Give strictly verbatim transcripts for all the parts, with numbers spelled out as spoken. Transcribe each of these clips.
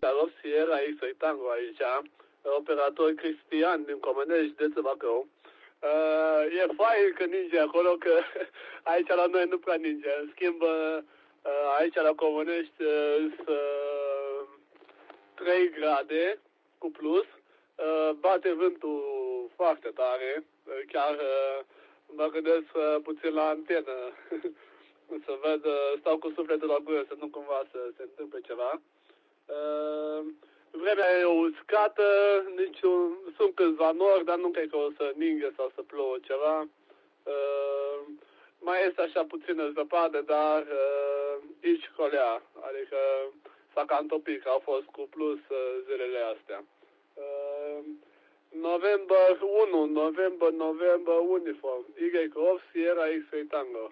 Oscar Sierra X-Ray Tango aici, operator Cristian din Comănești, de Bacău. Uh, e fain că ninge acolo, că aici la noi nu prea ninge. În schimb, uh, aici la Comănești sunt uh, trei grade cu plus, uh, bate vântul foarte tare, uh, chiar uh, mă gândesc uh, puțin la antenă, să văd, uh, stau cu sufletul la gură, să nu cumva să se întâmple ceva. Uh, Vremea e uscată, niciun, sunt câțiva nori, dar nu cred că o să ningă sau să plouă ceva. Uh, mai este așa puțină zăpadă, dar uh, nici colea, adică s-a cam topit, că au fost cu plus uh, zilele astea. Uh, November unu, November, November, Uniform, Y Off, Sierra X-Ray Tango.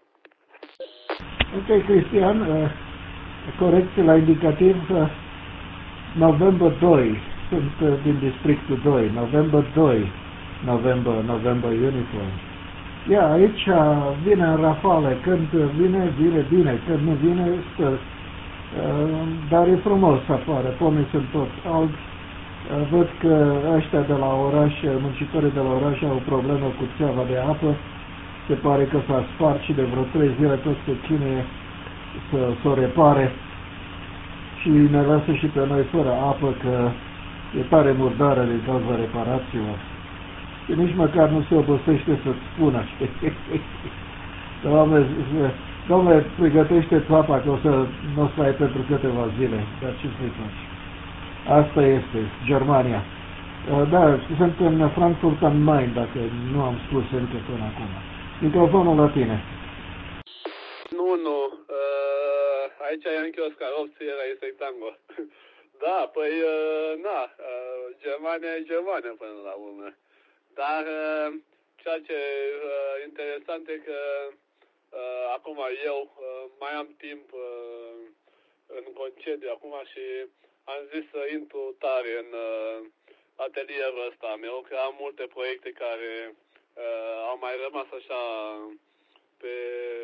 Ok, Cristian, uh, corect la indicativ. Uh, November doi, sunt uh, din districtul doi, November doi, November, November Uniform. Ia, aici vine în rafale, când vine, vine bine, când nu vine, stă. Uh, dar e frumos afară, pomii sunt toți albi. Uh, văd că ăștia de la oraș, muncitorii de la oraș au o problemă cu țeava de apă. Se pare că s-a spart și de vreo trei zile tot se chinuie să, să o repare. Și ne lasă și pe noi fără apă, că e tare murdară din cauza reparațiilor. Și nici măcar nu se obosește să-ți spună. Doamne, Doamne, pregătește-ți apa, că o să nu o să ai pentru câteva zile. Dar ce să-i faci? Asta este, Germania. Da, sunt în Frankfurt am Main, dacă nu am spus încă până acum. Microfonul la tine. Nu, nu. Uh, aici e încă Oscar Sierra X-Ray Tango. Da, păi, uh, na, uh, Germania e Germania până la urmă. Dar uh, ceea ce e uh, interesant e că uh, acum eu uh, mai am timp uh, în concediu acum și am zis să intru tare în uh, atelierul ăsta meu, că am multe proiecte care uh, au mai rămas așa pe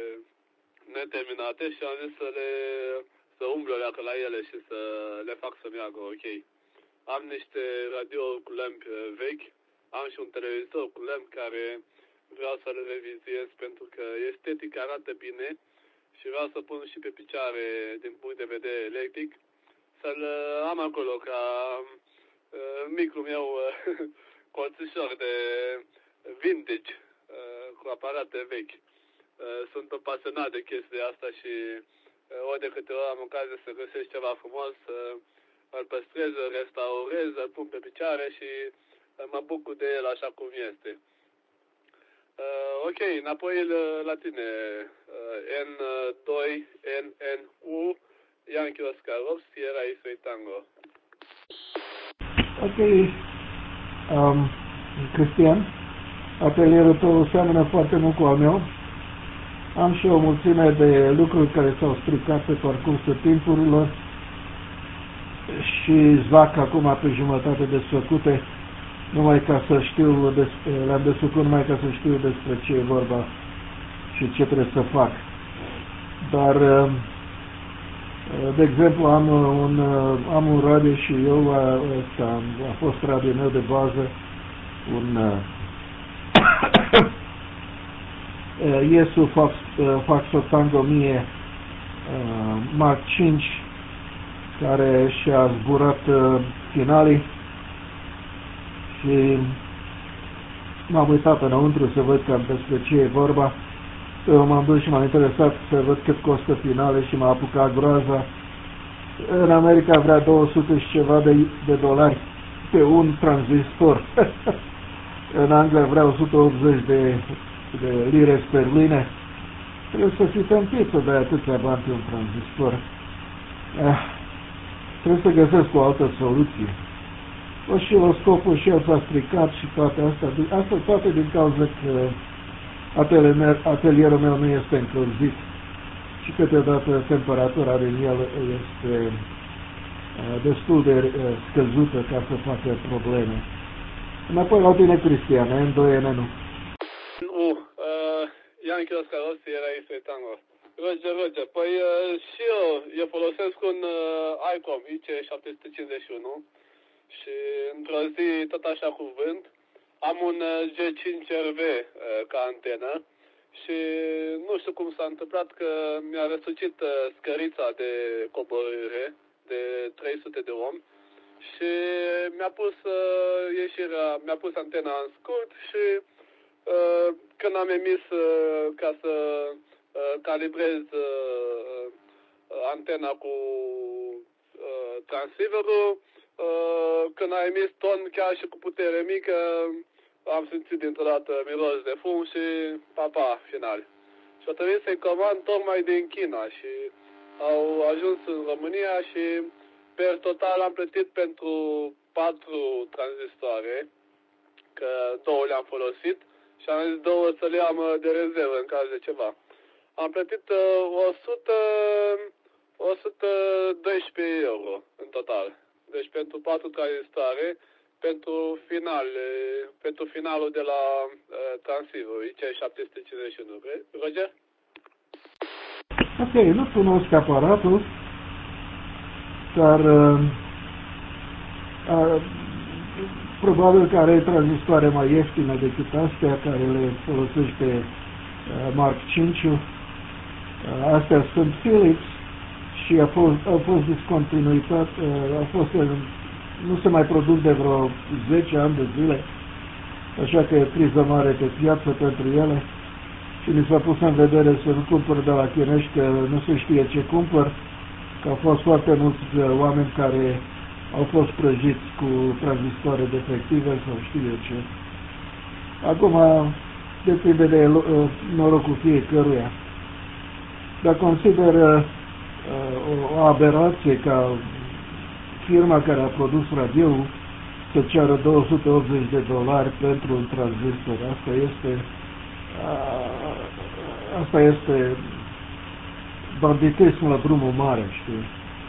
neterminate și am zis să le să umblu leacă la ele și să le fac să meargă ok. Am niște radiouri cu lempi vechi, am și un televizor cu lempi care vreau să le revizuiesc pentru că estetic arată bine și vreau să pun și pe picioare din punct de vedere electric, să-l am acolo ca uh, micul meu uh, colțișor de vintage uh, cu aparate vechi. Uh, sunt un pasionat de chestia asta și uh, ori de câte ori am ocazie să găsesc ceva frumos, uh, îl păstrez, îl restaurez, îl pun pe picioare și uh, mă bucur de el așa cum este. Uh, ok, înapoi la tine. Uh, N doi N N U Yankee Oscar Sierra X-Ray Tango. Ok, um, Cristian, atelierul tău seamănă foarte mult cu al meu. Am și o mulțime de lucruri care s-au stricat pe parcursul timpurilor și zac acum pe jumătate desfăcute, numai ca să știu, le-am desfăcut numai ca să știu despre ce e vorba și ce trebuie să fac. Dar, de exemplu, am un, am un radio și eu, ăsta a fost radio meu de bază, un Iesu Fox, Foxtrot Tango o mie Mark cinci, care și-a zburat finalii și m-am uitat înăuntru să văd cam despre ce e vorba. Eu m-am dus și m-am interesat să văd cât costă finale și m-a apucat groaza. În America vrea două sute și ceva de, de dolari pe un tranzistor. În Anglia vrea o sută optzeci de, de lire sterline. Trebuie să fii tâmpit să dai atâția bani pe un tranzistor. Eh, trebuie să găsesc o altă soluție. Osciloscopul și el s-a stricat și toate astea. Asta toate din cauza că atelierul meu nu este încălzit și câteodată temperatura din el este destul de scăzută ca să facă probleme. Înapoi la tine, Cristian, N doi N N U. Nu, uh, Yankee Oscar Sierra X-Ray Tango. Roger, Roger. Păi și eu, eu folosesc un uh, ICOM I C șapte sute cincizeci și unu și într-o zi, tot așa cu vânt, am un uh, G cinci R V uh, ca antenă și nu știu cum s-a întâmplat că mi-a răsucit uh, scărița de coborâre de trei sute de ohm și mi-a pus uh, ieșirea, mi-a pus antena în scurt și uh, când am emis uh, ca să uh, calibrez uh, antena cu uh, transceiverul, uh, când a emis ton chiar și cu putere mică, am simțit dintr-o dată miros de fum și papa final. Și a trebuit să-i comand tocmai din China și au ajuns în România și per total am plătit pentru patru tranzistoare, că două le-am folosit și am zis două să le am de rezervă în caz de ceva. Am plătit uh, o sută doisprezece euro în total. Deci pentru patru tranzistoare, pentru final, pentru finalul de la uh, transceiver I C șapte sute cincizeci și unu. Roger? Ok, nu cunosc aparatul, dar uh, uh, probabil că are tranzistoare mai ieftine decât astea care le folosește uh, Mark cinci. Uh, astea sunt Philips și a fost, au fost discontinuitate, uh, au fost, uh, nu se mai produc de vreo zece ani de zile, așa că e criză mare pe piață pentru ele și mi s-a pus în vedere să nu cumpăr de la chinești, că nu se știe ce cumpăr, că au fost foarte mulți uh, oameni care au fost prăjiți cu tranzistoare defective sau știu eu ce. Acum depinde de uh, norocul fiecăruia. Dar consider uh, o, o aberație ca firma care a produs radioul să ceară două sute optzeci de dolari pentru un tranzistor. Asta este uh, asta este banditism la drumul mare, știi?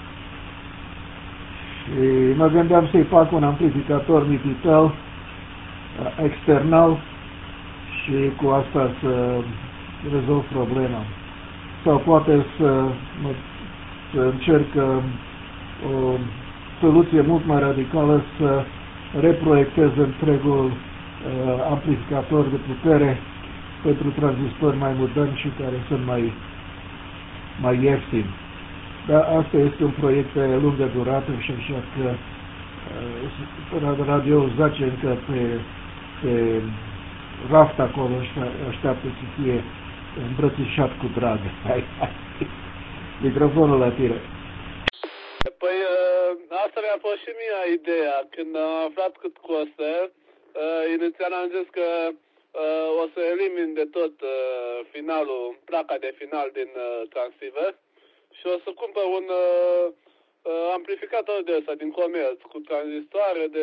Și mă gândeam să-i fac un amplificator Mipitel uh, external și cu asta să rezolv problema. Sau poate să, mă, să încerc uh, o soluție mult mai radicală, să reproiectez întregul uh, amplificator de putere pentru tranzistori mai moderni și care sunt mai, mai ieftini. Dar asta este un proiect pe lungă durată și așa că uh, radio zace încă pe, pe raft acolo, așteaptă să fie îmbrățișat cu drag. Hai, hai. Microfonul la tine. Păi asta mi-a fost și mie ideea. Când am aflat cât costă, inițial am zis că o să elimin de tot finalul, placa de final din transceiver și o să cumpăr un amplificator de ăsta din comerț cu tranzistoare de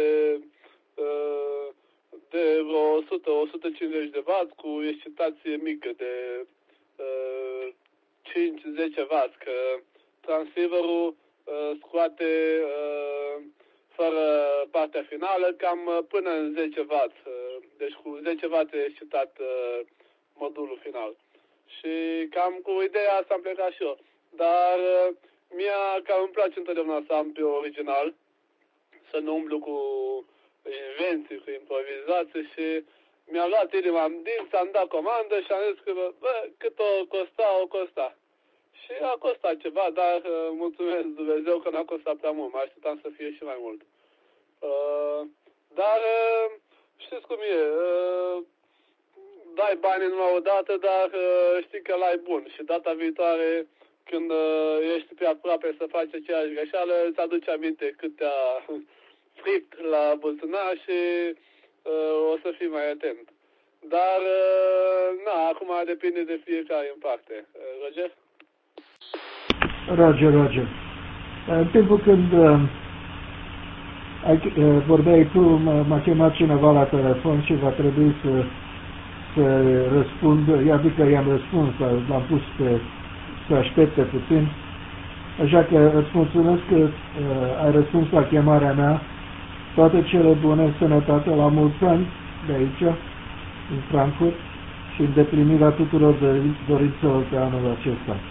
de vreo o sută la o sută cincizeci de watt cu excitație mică de uh, cinci zece watt, că transceiverul uh, scoate uh, fără partea finală cam până în zece watt, uh, deci cu zece watt e excitat uh, modulul final. Și cam cu ideea asta am plecat și eu, dar uh, mie cam îmi place întotdeauna să am pe original, să nu umblu cu invenții, cu improvizație și mi-a luat inima în dinți, am dat comandă și am zis că bă, cât o costa, o costa. Și a costat ceva, dar uh, mulțumesc Dumnezeu că n-a costat prea mult, mă așteptam să fie și mai mult. Uh, dar uh, știți cum e, uh, dai banii numai o dată, dar uh, știi că l-ai bun și data viitoare când uh, ești pe aproape să faci aceeași greșeală, îți aduce aminte cât te-a fript la buzunar și uh, o să fii mai atent. Dar, uh, na, acum depinde de fiecare în parte. Uh, Roger? Roger, Roger. În timpul când uh, ai, uh, vorbeai tu, m-a chemat cineva la telefon și va trebui să, să răspund, adică i-am răspuns, l-am pus pe să aștepte puțin. Așa că îți mulțumesc că uh, ai răspuns la chemarea mea. Toate cele bune, sănătate, la mulți ani de aici, în Frankfurt, și îndeplinirea tuturor dorințelor pe anul acesta.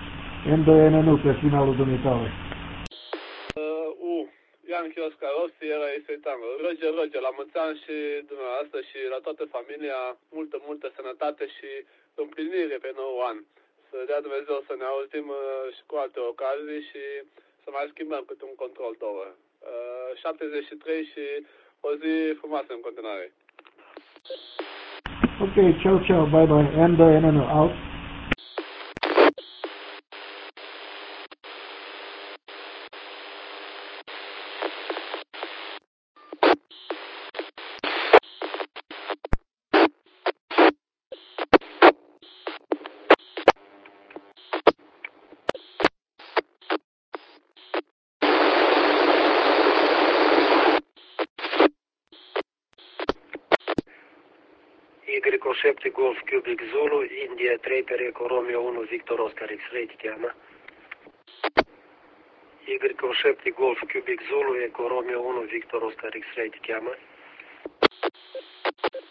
N doi N unu pe finalul dumitale. Uh, U. Yankee Oscar Rossi, era Isei Tango. Roger, Roger, la mulți ani și dumneavoastră și la toată familia, multă, multă sănătate și împlinire pe nou an. Să dea Dumnezeu să ne auzim uh, și cu alte ocazii și să mai schimbăm câte un control două. Uh, șaptezeci și trei și o zi frumoasă în continuare. Ok, ciao, ciao, bye bye. N doi N unu out. Y șapte Golf Cubic Zulu, India trei per Eco Romeo unu Victor Oscar X-Ray te cheamă. Y șapte Golf Cubic Zulu, Eco Romeo unu Victor Oscar X-Ray te cheamă.